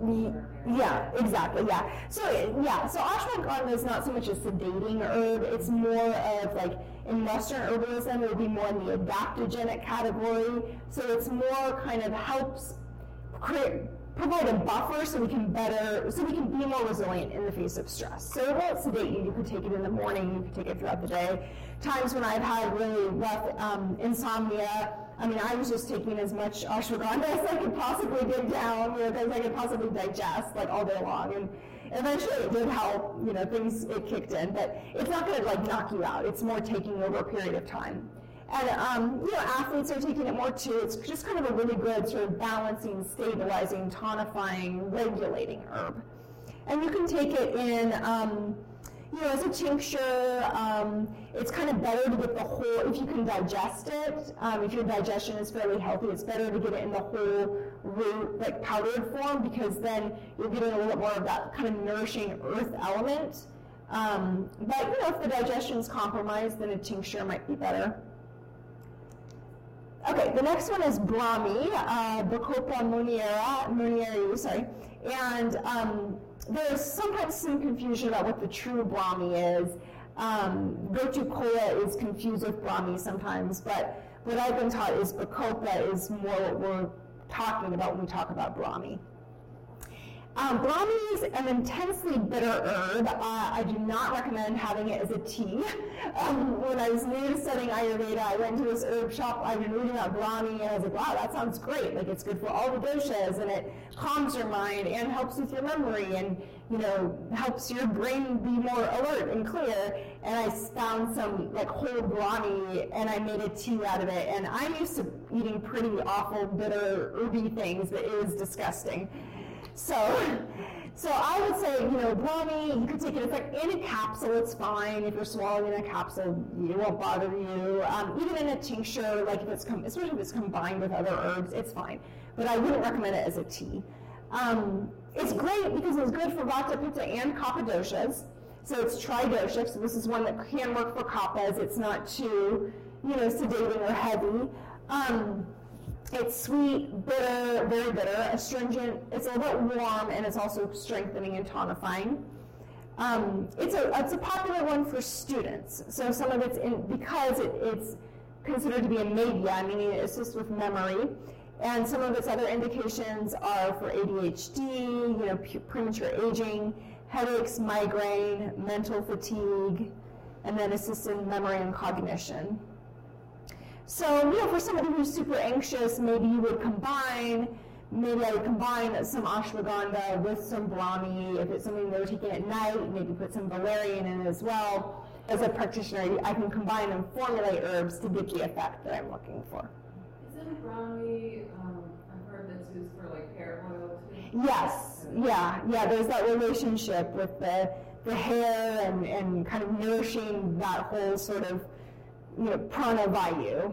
Yeah, exactly, yeah. So, yeah, so ashwagandha is not so much a sedating herb, it's more of like, in Western herbalism, it would be more in the adaptogenic category. So it's more kind of helps create, provide a buffer so we can better, so we can be more resilient in the face of stress. So it won't sedate you. You could take it in the morning, you could take it throughout the day. Times when I've had really rough um, insomnia, I mean, I was just taking as much ashwagandha as I could possibly get down, you know, things I could possibly digest, like, all day long. And eventually it did help, you know, things, it kicked in. But it's not going to, like, knock you out. It's more taking over a period of time. And, um, you know, athletes are taking it more too. It's just kind of a really good sort of balancing, stabilizing, tonifying, regulating herb. And you can take it in, um, you know, as a tincture. Um, it's kind of better to get the whole, if you can digest it, um, if your digestion is fairly healthy, it's better to get it in the whole root, like powdered form, because then you're getting a little bit more of that kind of nourishing earth element. Um, but, you know, if the digestion is compromised, then a tincture might be better. Okay, the next one is Brahmi, uh, Bacopa monieri, monieri, sorry. And um, there's sometimes some confusion about what the true Brahmi is. Um, Gotu kola is confused with Brahmi sometimes, but what I've been taught is Bacopa is more what we're talking about when we talk about Brahmi. Um, Brahmi is an intensely bitter herb. Uh, I do not recommend having it as a tea. Um, when I was new to studying Ayurveda, I went to this herb shop. I've been reading about Brahmi, and I was like, wow, that sounds great. Like, it's good for all the doshas, and it calms your mind and helps with your memory, and, you know, helps your brain be more alert and clear. And I found some, like, whole Brahmi, and I made a tea out of it. And I'm used to eating pretty awful, bitter, herby things, but it was disgusting. So, so I would say, you know, Brahmi, you could take it, it's like in a capsule, it's fine. If you're swallowing in a capsule, it won't bother you. Um, even in a tincture, like if it's, com- especially if it's combined with other herbs, it's fine. But I wouldn't recommend it as a tea. Um, it's great because it's good for Vata, Pitta, and Kapha doshas. So it's tridoshic, so this is one that can work for Kaphas. It's not too, you know, sedating or heavy. Um, It's sweet, bitter, very bitter, astringent. It's a little bit warm, and it's also strengthening and tonifying. Um, it's a it's a popular one for students. So some of it's in because it, it's considered to be a medhya, meaning it assists with memory, and some of its other indications are for A D H D, you know, p- premature aging, headaches, migraine, mental fatigue, and then assists in memory and cognition. So, you know, for somebody who's super anxious, maybe you would combine, maybe I would combine some ashwagandha with some Brahmi. If it's something they were taking at night, maybe put some valerian in it as well. As a practitioner, I can combine and formulate herbs to get the effect that I'm looking for. Isn't Brahmi, um, I've heard that's used for like hair oil too? Yes, yeah, yeah, there's that relationship with the, the hair and, and kind of nourishing that whole sort of, you know, prana vayu.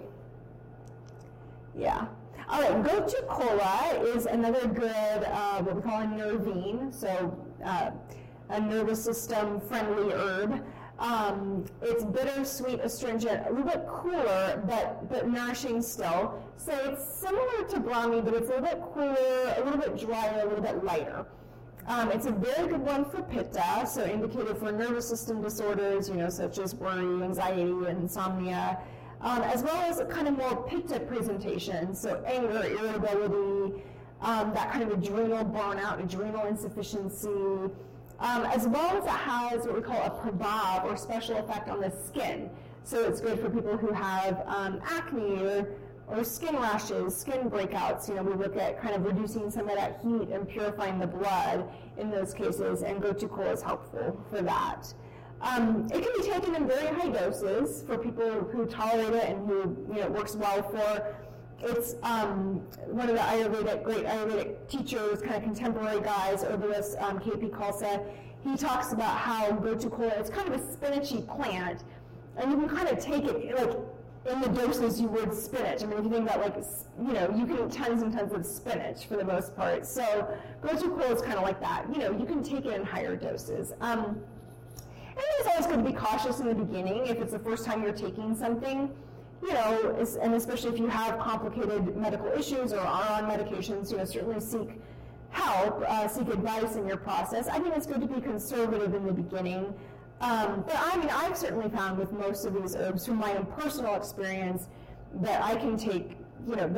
Yeah. All right, Gotu kola is another good, uh, what we call a nervine, so uh, a nervous system friendly herb. Um, it's bitter, sweet, astringent, a little bit cooler, but but nourishing still. So it's similar to Brahmi, but it's a little bit cooler, a little bit drier, a little bit lighter. Um, it's a very good one for pitta, so indicated for nervous system disorders, you know, such as worry, anxiety, and insomnia, um, as well as kind of more pitta presentation, so anger, irritability, um, that kind of adrenal burnout, adrenal insufficiency, um, as well as it has what we call a prabhav, or special effect on the skin. So it's good for people who have um, acne or or skin rashes, skin breakouts. You know, we look at kind of reducing some of that heat and purifying the blood in those cases, and Gotu kola is helpful for that. Um, it can be taken in very high doses for people who tolerate it and who, you know, it works well for. It's um, one of the Ayurvedic, great Ayurvedic teachers, kind of contemporary guys, herbalist, um, K P Khalsa. He talks about how Gotu kola is kind of a spinachy plant, and you can kind of take it, like, in the doses you would spinach. I mean, if you think about, like, you know, you can eat tons and tons of spinach for the most part. So Gotu kola is kind of like that. You know, you can take it in higher doses. Um, and it's always good to be cautious in the beginning if it's the first time you're taking something, you know, and especially if you have complicated medical issues or are on medications, you know, certainly seek help, uh, seek advice in your process. I think it's good to be conservative in the beginning. Um, but I mean, I've certainly found with most of these herbs, from my own personal experience, that I can take, you know, that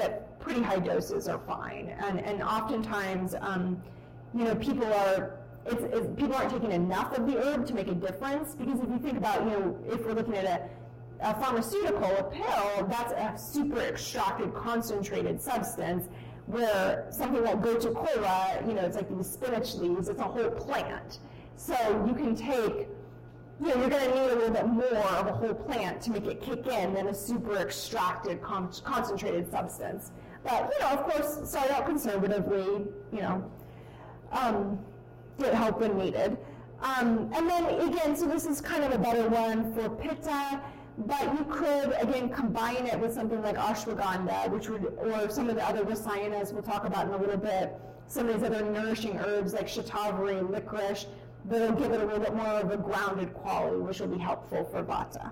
pretty high doses are fine. And, and oftentimes, um, you know, people are, it's, it's, people aren't taking enough of the herb to make a difference, because if you think about, you know, if we're looking at a, a pharmaceutical, a pill, that's a super extracted, concentrated substance, where something like gotu-kola, you know, it's like these spinach leaves, it's a whole plant. So you can take, you know, you're going to need a little bit more of a whole plant to make it kick in than a super extracted, con concentrated substance. But, you know, of course, start out conservatively, you know, um, get help when needed. Um, and then, again, so this is kind of a better one for pitta, but you could, again, combine it with something like ashwagandha, which would, or some of the other rasayanas we'll talk about in a little bit, some of these other nourishing herbs like shatavari, licorice, that'll give it a little bit more of a grounded quality, which will be helpful for vata.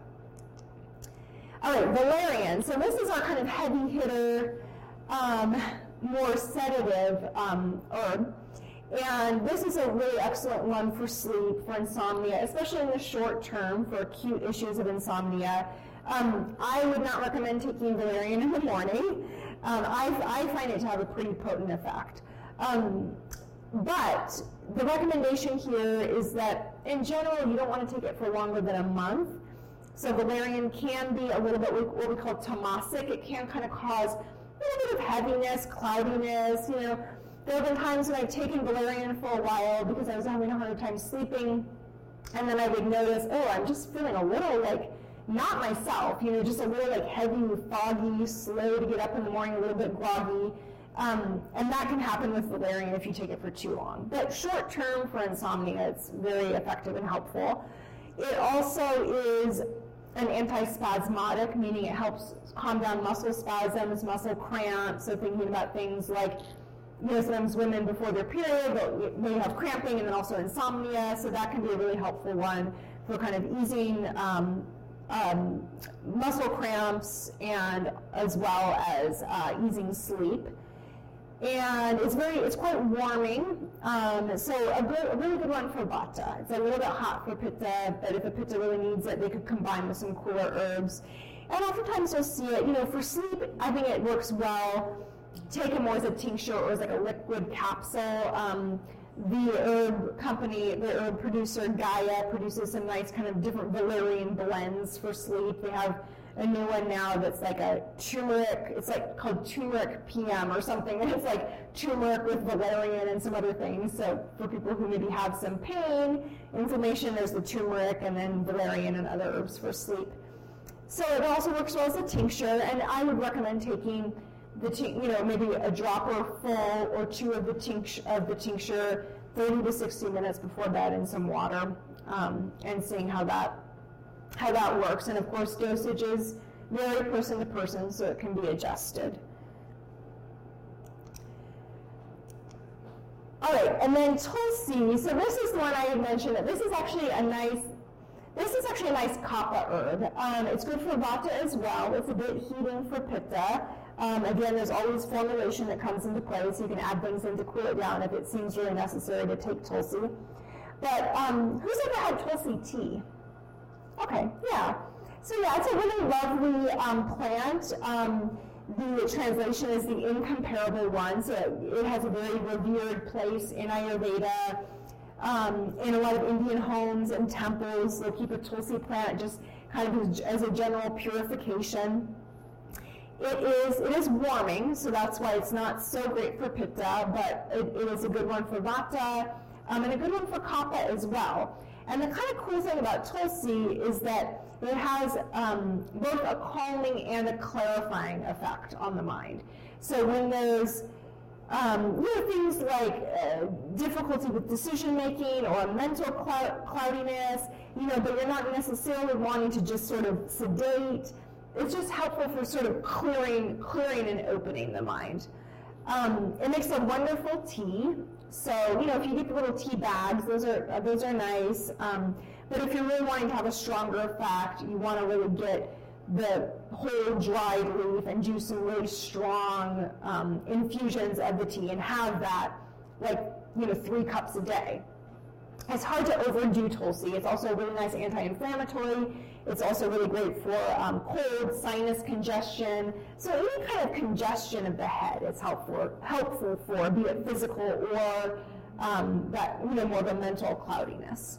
All right, valerian. So this is our kind of heavy hitter, um, more sedative um, herb. And this is a really excellent one for sleep, for insomnia, especially in the short term for acute issues of insomnia. Um, I would not recommend taking valerian in the morning. Um, I, I find it to have a pretty potent effect. Um, but the recommendation here is that, in general, you don't want to take it for longer than a month. So valerian can be a little bit what we call tamasic. It can kind of cause a little bit of heaviness, cloudiness, you know. There have been times when I've taken valerian for a while because I was having a hard time sleeping, and then I would notice, oh, I'm just feeling a little like, not myself, you know, just a little like heavy, foggy, slow to get up in the morning, a little bit groggy. Um, and that can happen with valerian if you take it for too long. But short term for insomnia, it's very effective and helpful. It also is an antispasmodic, meaning it helps calm down muscle spasms, muscle cramps, so thinking about things like, you know, sometimes women before their period, they have cramping and then also insomnia, so that can be a really helpful one for kind of easing um, um, muscle cramps and as well as uh, easing sleep. And it's very, it's quite warming, um, so a, good, a really good one for vata. It's a little bit hot for pitta, but if a pitta really needs it, they could combine with some cooler herbs. And oftentimes you'll see it, you know, for sleep, I think it works well. Take it more as a tincture or as like a liquid capsule. Um, the herb company, the herb producer Gaia produces some nice kind of different valerian blends for sleep. They have a new one now that's like a turmeric, it's like called turmeric P M or something, and it's like turmeric with valerian and some other things. So for people who maybe have some pain, inflammation, there's the turmeric, and then valerian and other herbs for sleep. So it also works well as a tincture, and I would recommend taking the, you know, maybe a dropper full or two of the tincture, of the tincture thirty to sixty minutes before bed in some water, um, and seeing how that how that works. And of course, dosage is very person to person, so it can be adjusted. All right, and then tulsi. So this is the one I had mentioned. That this is actually a nice. This is actually a nice kapha herb. Um, it's good for vata as well. It's a bit heating for pitta. Um, again, there's always formulation that comes into play, so you can add things in to cool it down if it seems really necessary to take tulsi. But um, who's ever had tulsi tea? Okay, yeah. So yeah, it's a really lovely um, plant. Um, the translation is the incomparable one, so it, it has a very revered place in Ayurveda. Um, in a lot of Indian homes and temples, they'll keep a tulsi plant just kind of as, as a general purification. It is, it is warming, so that's why it's not so great for pitta, but it, it is a good one for vata, um, and a good one for kapha as well. And the kind of cool thing about tulsi is that it has um, both a calming and a clarifying effect on the mind. So when there's um, you know, things like uh, difficulty with decision making or mental clou cloudiness, you know, but you're not necessarily wanting to just sort of sedate. It's just helpful for sort of clearing, clearing and opening the mind. Um, it makes a wonderful tea. So, you know, if you get the little tea bags, those are uh, those are nice. Um, but if you're really wanting to have a stronger effect, you want to really get the whole dried leaf and do some really strong um, infusions of the tea and have that, like, you know, three cups a day. it's hard to overdo Tulsi. It's also a really nice anti-inflammatory. It's also really great for um, cold, sinus congestion. So any kind of congestion of the head is helpful, helpful for, be it physical or um, that, you know, more of a mental cloudiness.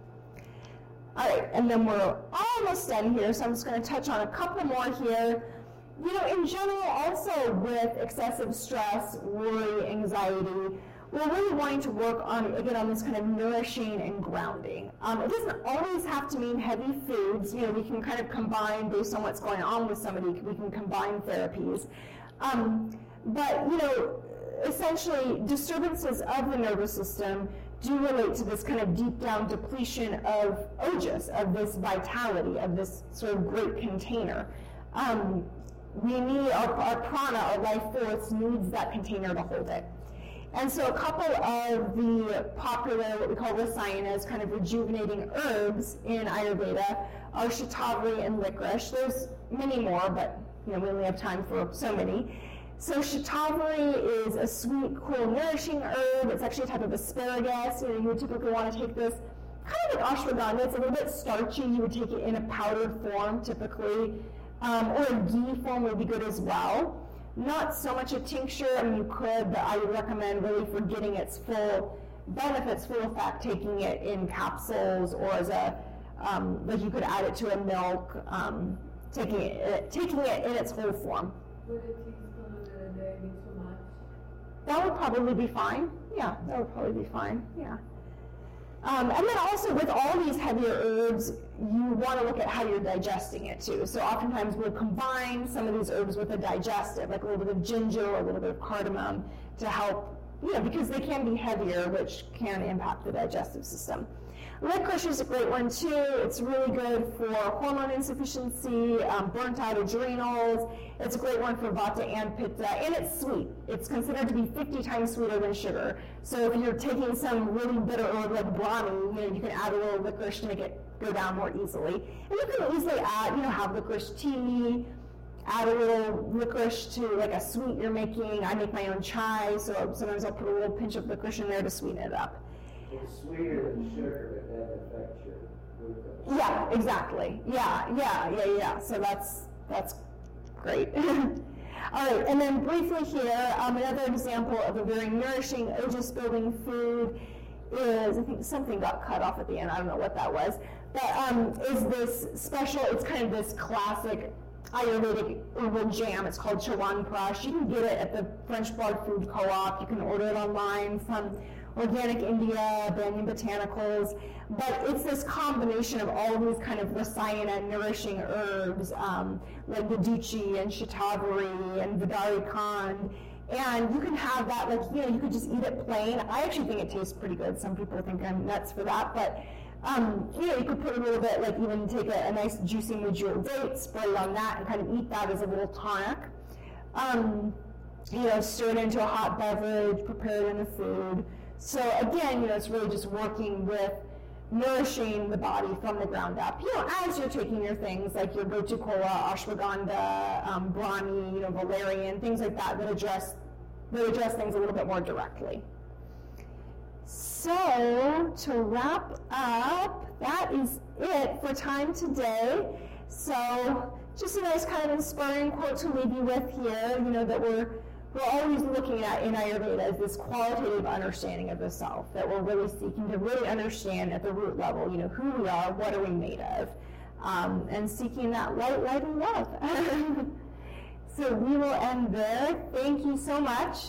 All right, and then we're almost done here, so I'm just going to touch on a couple more here. You know, in general, also with excessive stress, worry, anxiety, we're really wanting to work on, again, on this kind of nourishing and grounding. Um, it doesn't always have to mean heavy foods. You know, we can kind of combine, based on what's going on with somebody, we can combine therapies. Um, but, you know, essentially, disturbances of the nervous system do relate to this kind of deep down depletion of ojas, of this vitality, of this sort of great container. Um, we need, our, our prana, our life force, needs that container to hold it. And so a couple of the popular, what we call rasayanas, kind of rejuvenating herbs in Ayurveda are shatavari and licorice. There's many more, but you know we only have time for so many. So shatavari is a sweet, cool, nourishing herb. It's actually a type of asparagus. You know, you would typically want to take this kind of like ashwagandha. It's a little bit starchy. You would take it in a powdered form, typically, um, or a ghee form would be good as well. Not so much a tincture. I mean, you could, but I would recommend really for getting its full benefits, full effect, taking it in capsules or as a, um, like you could add it to a milk, um, taking it, taking it in its whole form. Would a teaspoon a day be too much? That would probably be fine. Yeah, that would probably be fine. Yeah. Um, and then also with all these heavier herbs, you want to look at how you're digesting it too. So oftentimes we'll combine some of these herbs with a digestive, like a little bit of ginger or a little bit of cardamom to help, you know, because they can be heavier, which can impact the digestive system. Licorice is a great one too. It's really good for hormone insufficiency, um, burnt out adrenals. It's a great one for vata and pitta, and it's sweet. It's considered to be fifty times sweeter than sugar. So if you're taking some really bitter herb like brahmi, you know, you can add a little licorice to make it go down more easily. And you can easily add, you know, have licorice tea, add a little licorice to like a sweet you're making. I make my own chai, so sometimes I'll put a little pinch of licorice in there to sweeten it up. It's sweeter than sugar, but that affects your glucose. Yeah, exactly. Yeah, yeah, yeah, yeah. So that's that's great. All right, and then briefly here, um, another example of a very nourishing, ojas-building food is, I think something got cut off at the end, I don't know what that was, but um, is this special, it's kind of this classic Ayurvedic herbal jam. It's called Chyawanprash. You can get it at the French Bar Food Co-op. You can order it online from Organic India, Banyan Botanicals, but it's this combination of all of these kind of rasayana nourishing herbs, um, like Viduchi and Shatavari and Vidari Khan, and you can have that, like, you know, you could just eat it plain. I actually think it tastes pretty good. Some people think I'm nuts for that, but um, you know, you could put a little bit, like even take a, a nice juicy Mujur date, spread it on that, and kind of eat that as a little tonic. Um, you know, stir it into a hot beverage, prepare it in the food. So again, you know, it's really just working with nourishing the body from the ground up. You know, as you're taking your things like your Gotu Kola, ashwagandha, um, brahmi, you know, valerian, things like that that address that address things a little bit more directly. So to wrap up, that is it for time today. So just a nice kind of inspiring quote to leave you with here. You know that we're We're always looking at in Ayurveda as this qualitative understanding of the self, that we're really seeking to really understand at the root level, you know, who we are, what are we made of, um, and seeking that light, light, and love. So we will end there. Thank you so much.